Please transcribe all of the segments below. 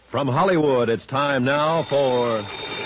From Hollywood, it's time now for...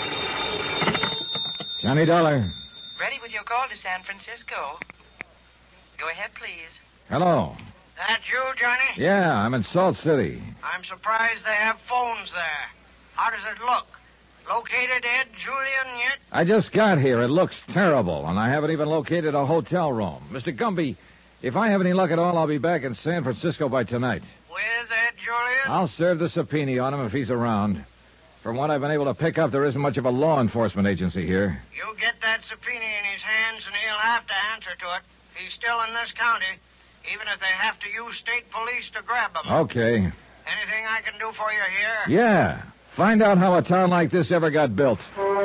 Johnny Dollar. Ready with your call to San Francisco. Go ahead, please. Hello. That you, Johnny? Yeah, I'm in Salt City. I'm surprised they have phones there. How does it look? Located Ed Julian yet? I just got here. It looks terrible, and I haven't even located a hotel room. Mr. Gumby, if I have any luck at all, I'll be back in San Francisco by tonight. With Ed Julian? I'll serve the subpoena on him if he's around. From what I've been able to pick up, there isn't much of a law enforcement agency here. You get that subpoena in his hands, and he'll have to answer to it. He's still in this county, even if they have to use state police to grab him. Okay. Anything I can do for you here? Yeah. Find out how a town like this ever got built.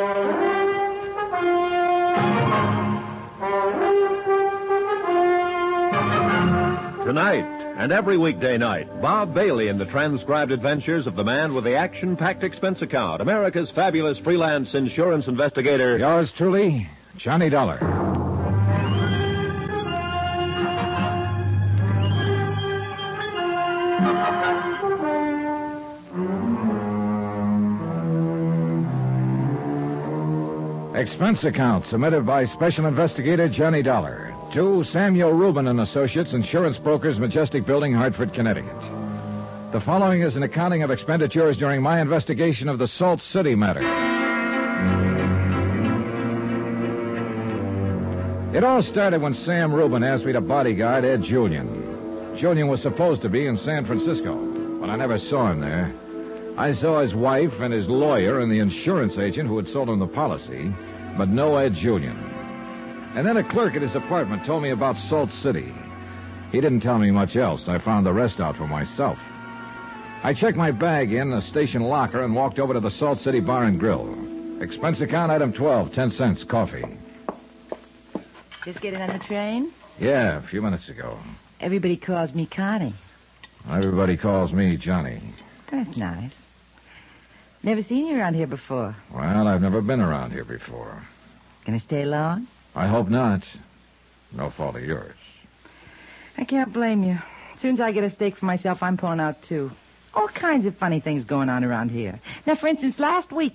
Tonight, and every weekday night, Bob Bailey in the transcribed adventures of the man with the action-packed expense account, America's fabulous freelance insurance investigator. Yours truly, Johnny Dollar. Expense account submitted by Special Investigator Johnny Dollar to Samuel Rubin and Associates, Insurance Brokers, Majestic Building, Hartford, Connecticut. The following is an accounting of expenditures during my investigation of the Salt City matter. It all started when Sam Rubin asked me to bodyguard Ed Julian. Julian was supposed to be in San Francisco, but I never saw him there. I saw his wife and his lawyer and the insurance agent who had sold him the policy, but no Ed Julian. And then a clerk at his apartment told me about Salt City. He didn't tell me much else. I found the rest out for myself. I checked my bag in the station locker and walked over to the Salt City Bar and Grill. Expense account item 12, 10 cents, coffee. Just getting on the train? Yeah, a few minutes ago. Everybody calls me Connie. Everybody calls me Johnny. That's nice. Never seen you around here before. Well, I've never been around here before. Gonna stay long? I hope not. No fault of yours. I can't blame you. As soon as I get a steak for myself, I'm pulling out, too. All kinds of funny things going on around here. Now, for instance, last week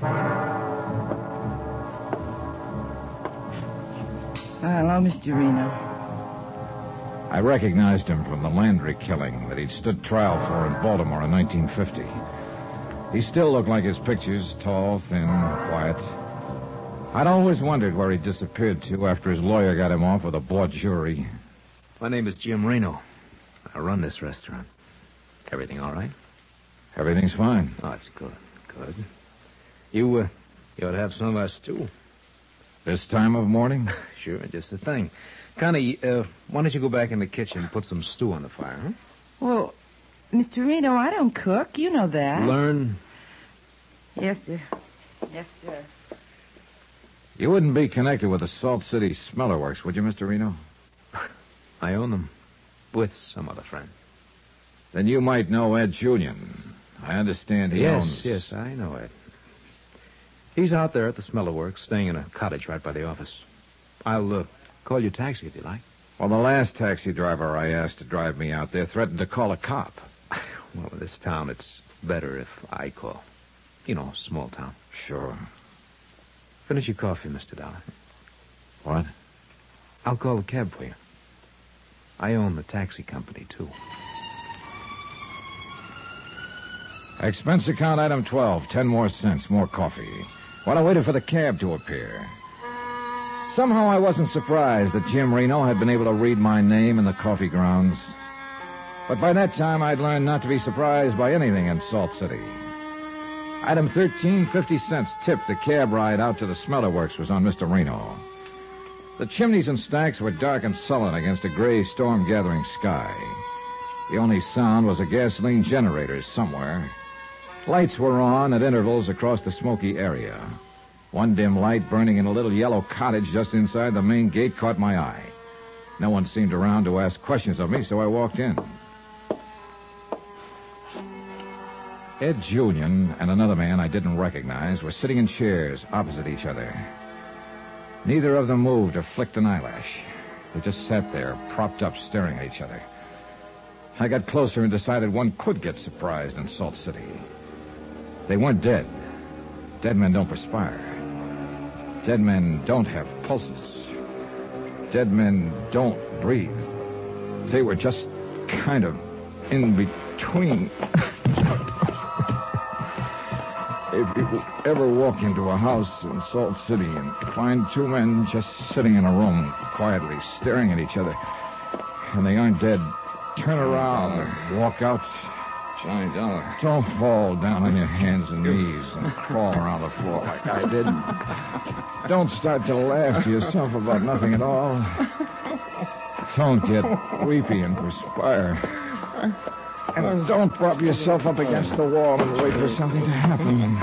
hello, Mr. Reno. I recognized him from the Landry killing that he'd stood trial for in Baltimore in 1950. He still looked like his pictures, tall, thin, quiet. I'd always wondered where he disappeared to after his lawyer got him off with a bought jury. My name is Jim Reno. I run this restaurant. Everything all right? Everything's fine. Oh, that's good. Good. You ought to have some of our stew. This time of morning? Sure, just the thing. Connie, why don't you go back in the kitchen and put some stew on the fire, huh? Well, Mr. Reno, I don't cook. You know that. Learn. Yes, sir. Yes, sir. You wouldn't be connected with the Salt City Smeller Works, would you, Mr. Reno? I own them. With some other friend. Then you might know Ed Julian. I understand he owns... Yes, I know Ed. He's out there at the Smeller Works, staying in a cottage right by the office. I'll call you a taxi if you like. Well, the last taxi driver I asked to drive me out there threatened to call a cop. Well, in this town, it's better if I call. You know, small town. Sure. Finish your coffee, Mr. Dollar. What? I'll call the cab for you. I own the taxi company, too. Expense account item 12, 10 more cents, more coffee. While I waited for the cab to appear. Somehow I wasn't surprised that Jim Reno had been able to read my name in the coffee grounds. But by that time, I'd learned not to be surprised by anything in Salt City. Item 13, 50 cents tip. The cab ride out to the Smeller Works was on Mr. Reno. The chimneys and stacks were dark and sullen against a gray storm-gathering sky. The only sound was a gasoline generator somewhere. Lights were on at intervals across the smoky area. One dim light burning in a little yellow cottage just inside the main gate caught my eye. No one seemed around to ask questions of me, so I walked in. Ed Julian and another man I didn't recognize were sitting in chairs opposite each other. Neither of them moved or flicked an eyelash. They just sat there, propped up, staring at each other. I got closer and decided one could get surprised in Salt City. They weren't dead. Dead men don't perspire. Dead men don't have pulses. Dead men don't breathe. They were just kind of in between. If you ever walk into a house in Salt City and find two men just sitting in a room, quietly staring at each other, and they aren't dead, turn around and walk out. Johnny Dollar. Don't fall down on your hands and knees and crawl around the floor like I did. Don't start to laugh to yourself about nothing at all. Don't get weepy and perspire. And don't prop yourself up against the wall and wait for something to happen.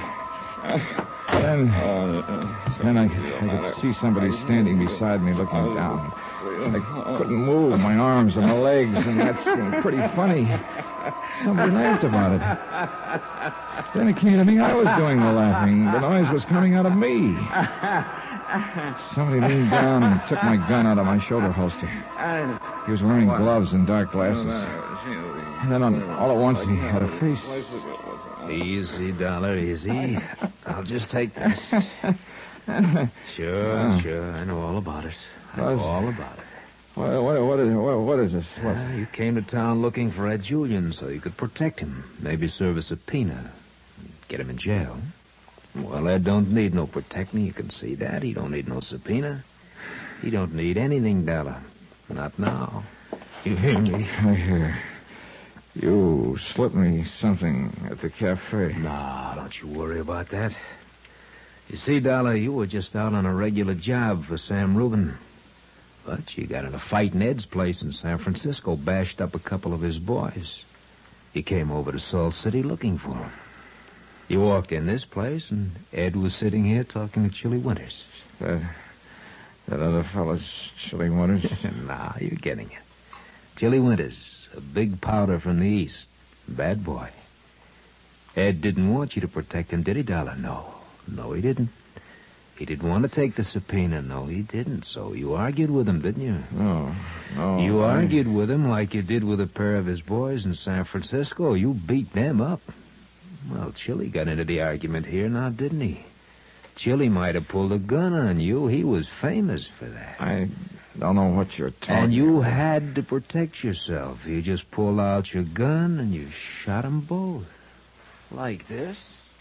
Then I could see somebody standing beside me looking down. I couldn't move my arms and my legs, and that seemed pretty funny. Somebody laughed about it. Then it came to me I was doing the laughing. The noise was coming out of me. Somebody leaned down and took my gun out of my shoulder holster. He was wearing gloves and dark glasses. And then all at once he had a face. Easy, Dollar, easy. I'll just take this. Sure. I know all about it. All about it. What is this? You came to town looking for Ed Julian so you could protect him. Maybe serve a subpoena. Get him in jail. Well, Ed don't need no protecting. You can see that. He don't need no subpoena. He don't need anything, Dollar. Not now. You hear me? I hear. You slipped me something at the cafe. Nah, don't you worry about that. You see, Dollar, you were just out on a regular job for Sam Rubin. But you got in a fight in Ed's place in San Francisco, bashed up a couple of his boys. You came over to Salt City looking for him. You walked in this place, and Ed was sitting here talking to Chili Winters. That other fella's Chili Winters? Nah, you're getting it. Chili Winters, a big powder from the East. Bad boy. Ed didn't want you to protect him, did he, Dollar? No, he didn't. He didn't want to take the subpoena. No, he didn't. So you argued with him, didn't you? No. You argued with him like you did with a pair of his boys in San Francisco. You beat them up. Well, Chili got into the argument here now, didn't he? Chili might have pulled a gun on you. He was famous for that. I don't know what you're talking about. And you had to protect yourself. You just pulled out your gun and you shot them both. Like this.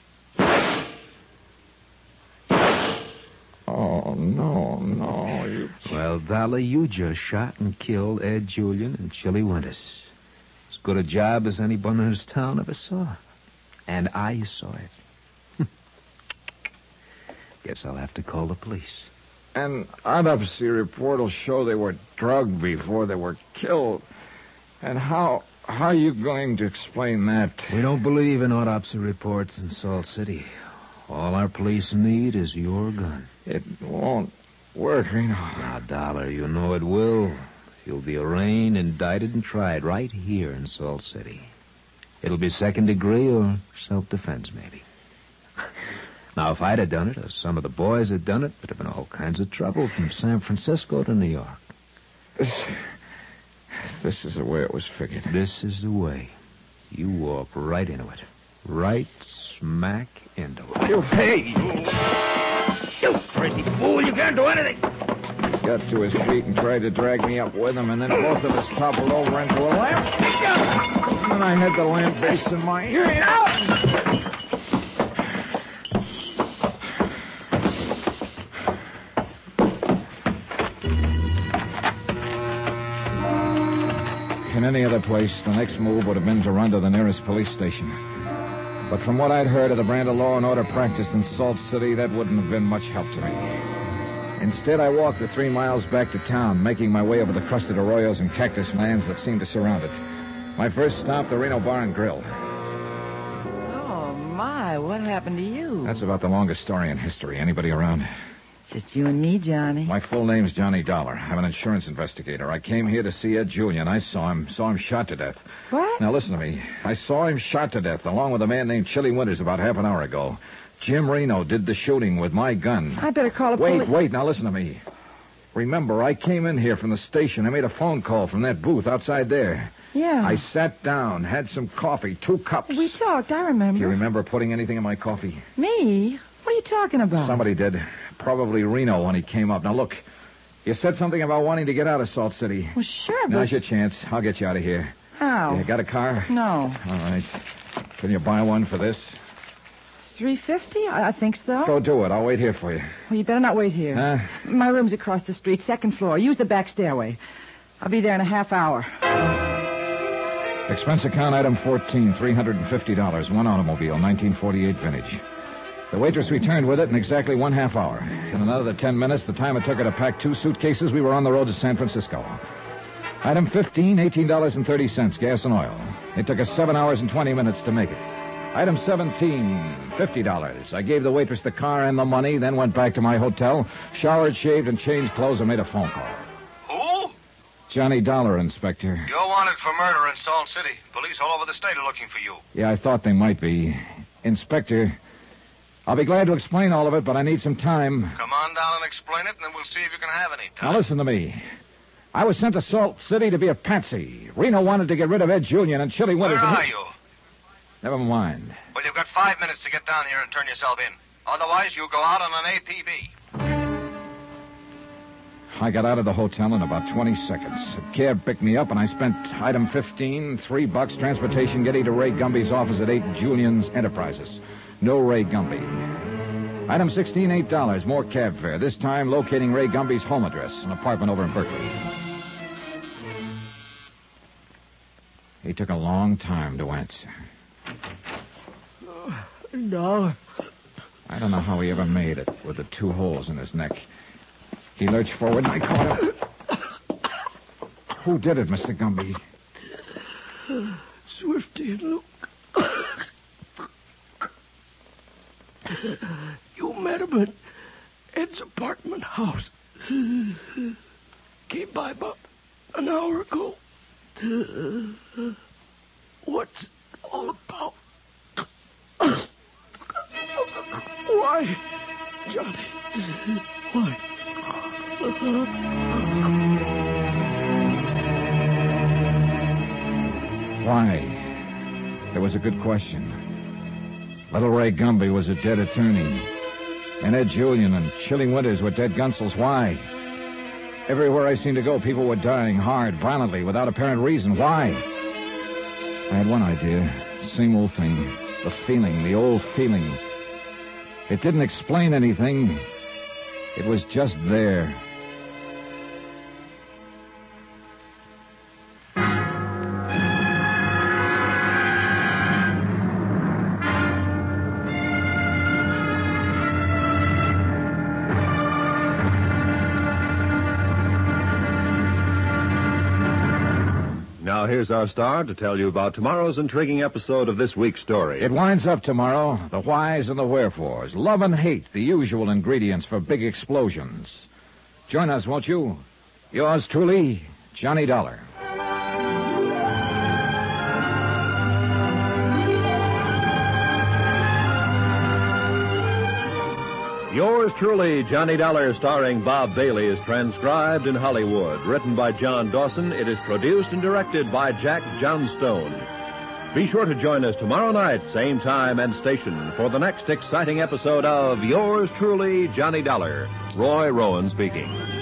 Oh, no. Well, Dollar, you just shot and killed Ed Julian and Chili Winters. As good a job as anyone in this town ever saw. And I saw it. Guess I'll have to call the police. An autopsy report will show they were drugged before they were killed. And how are you going to explain that? We don't believe in autopsy reports in Salt City. All our police need is your gun. It won't work, Reno. Now, Dollar, you know it will. You'll be arraigned, indicted, and tried right here in Salt City. It'll be second degree or self-defense, maybe. Now, if I'd have done it, or some of the boys had done it, there'd have been all kinds of trouble from San Francisco to New York. This is the way it was figured. This is the way. You walk right into it. Right smack into it. Hey! You crazy fool! You can't do anything! He got to his feet and tried to drag me up with him, and then both of us toppled over into a lamp. And then I had the lamp base in my ear. In any other place, the next move would have been to run to the nearest police station. But from what I'd heard of the brand of law and order practiced in Salt City, that wouldn't have been much help to me. Instead, I walked the 3 miles back to town, making my way over the crusted arroyos and cactus lands that seemed to surround it. My first stop, the Reno Bar and Grill. Oh, my, what happened to you? That's about the longest story in history. Anybody around? Just you and me, Johnny. My full name's Johnny Dollar. I'm an insurance investigator. I came here to see Ed Julian. I saw him shot to death. What? Now, listen to me. I saw him shot to death, along with a man named Chili Winters about half an hour ago. Jim Reno did the shooting with my gun. I better call a police... Wait, now listen to me. Remember, I came in here from the station. I made a phone call from that booth outside there. Yeah. I sat down, had some coffee, 2 cups. We talked, I remember. Do you remember putting anything in my coffee? Me? What are you talking about? Somebody did. Probably Reno when he came up. Now, look, you said something about wanting to get out of Salt City. Well, sure, but... Now's your chance. I'll get you out of here. How? You got a car? No. All right. Can you buy one for this? $350? I think so. Go do it. I'll wait here for you. Well, you better not wait here. Huh? My room's across the street, 2nd floor. Use the back stairway. I'll be there in a half hour. Expense account item 14, $350. One automobile, 1948 vintage. The waitress returned with it in exactly 1/2 hour. In another 10 minutes, the time it took her to pack 2 suitcases, we were on the road to San Francisco. Item 15, $18.30, gas and oil. It took us 7 hours and 20 minutes to make it. Item 17, $50. I gave the waitress the car and the money, then went back to my hotel, showered, shaved, and changed clothes and made a phone call. Who? Johnny Dollar, Inspector. You're wanted for murder in Salt City. Police all over the state are looking for you. Yeah, I thought they might be. Inspector, I'll be glad to explain all of it, but I need some time. Come on down and explain it, and then we'll see if you can have any time. Now, listen to me. I was sent to Salt City to be a patsy. Reno wanted to get rid of Ed Julian and Chili Winters. Where are you? Never mind. Well, you've got 5 minutes to get down here and turn yourself in. Otherwise, you'll go out on an APB. I got out of the hotel in about 20 seconds. A cab picked me up, and I spent item 15, $3, transportation getting to Ray Gumby's office at 8 Julian's Enterprises. No Ray Gumby. Item 16, $8, more cab fare. This time locating Ray Gumby's home address, an apartment over in Berkeley. He took a long time to answer. No. I don't know how he ever made it with the 2 holes in his neck. He lurched forward and I caught him. Who did it, Mr. Gumby? Swifty and Luke. You met him at Ed's apartment house. Came by about an hour ago. What's it all about? Why, Johnny? Why? Why? It was a good question. Little Ray Gumby was a dead attorney. And Ed Julian and Chili Winters were dead gunsels. Why? Everywhere I seemed to go, people were dying hard, violently, without apparent reason. Why? I had one idea. Same old thing. The feeling, the old feeling. It didn't explain anything. It was just there. Now, here's our star to tell you about tomorrow's intriguing episode of this week's story. It winds up tomorrow. The whys and the wherefores. Love and hate, the usual ingredients for big explosions. Join us, won't you? Yours truly, Johnny Dollar. Yours truly, Johnny Dollar, starring Bob Bailey, is transcribed in Hollywood. Written by John Dawson, it is produced and directed by Jack Johnstone. Be sure to join us tomorrow night, same time and station, for the next exciting episode of Yours truly, Johnny Dollar. Roy Rowan speaking.